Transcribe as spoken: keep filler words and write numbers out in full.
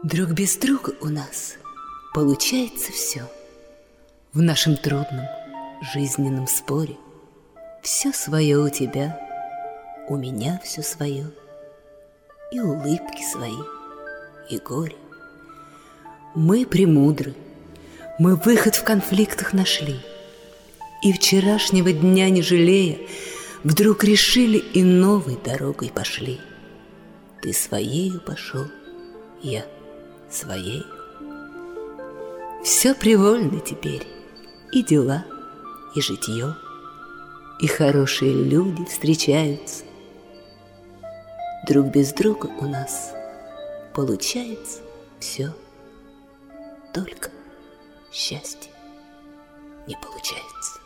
Друг без друга у нас получается все. В нашем трудном жизненном споре все свое у тебя, у меня все свое, и улыбки свои, и горе. Мы премудры, мы выход в конфликтах нашли, и вчерашнего дня не жалея, вдруг решили и новой дорогой пошли. Ты своею пошел, я своей. Все привольно теперь, и дела, и житье, и хорошие люди встречаются. Друг без друга у нас получается все, только счастье не получается.